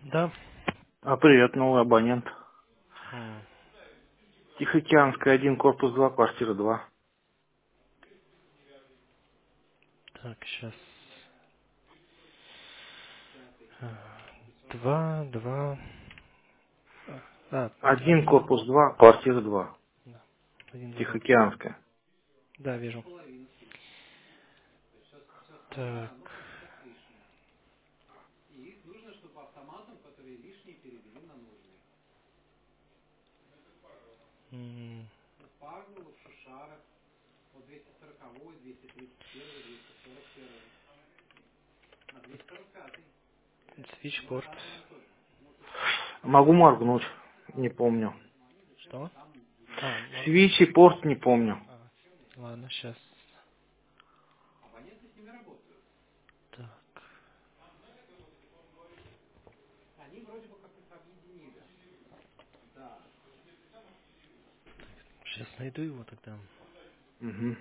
Да. Привет, новый абонент. М, Тихоокеанская, 1, корпус 2, квартира 2. Так, сейчас. Два, два. Один, Один. корпус 2, квартира 2. Да, один, два, два. Тихоокеанская. Да, вижу. Так. м, Свитчпорт. Могу моргнуть, не помню. Что? Свич и порт не помню. Ладно, сейчас. Так. Сейчас найду его тогда. Угу.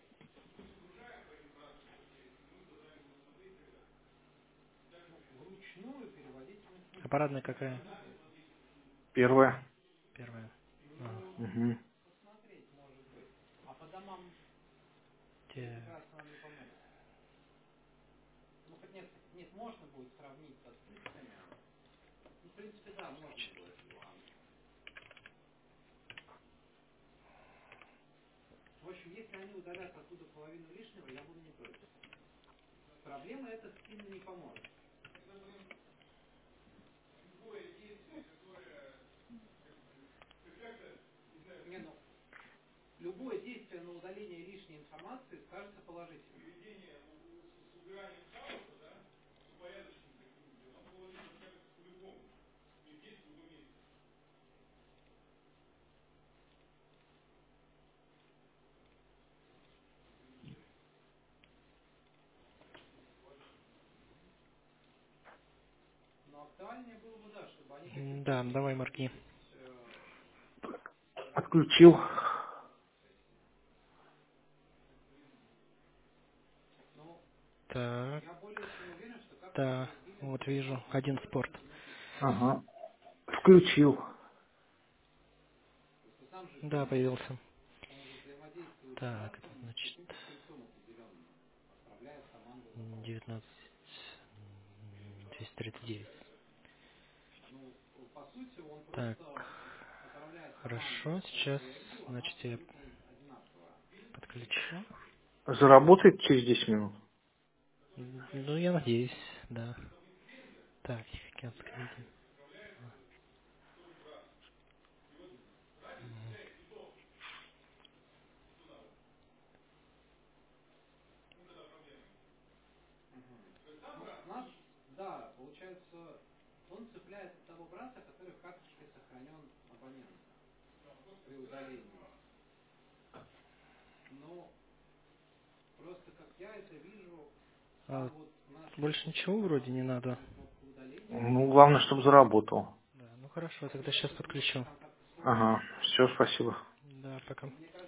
Аппаратная какая? Первая. Первая. Угу. Так. Да, давай моргни. Отключил. Так. Да, вот вижу. Один спорт. Ага. Включил. Да, появился. Так, это значит 19 239. Так, хорошо, сейчас, значит, я подключу. Заработает через 10 минут. Ну, я надеюсь, да. Так, Тихоокеанская один. Больше ничего вроде не надо. Ну, главное, чтобы заработал. Да, ну хорошо, тогда сейчас подключу. Ага. Все, спасибо. Да, пока.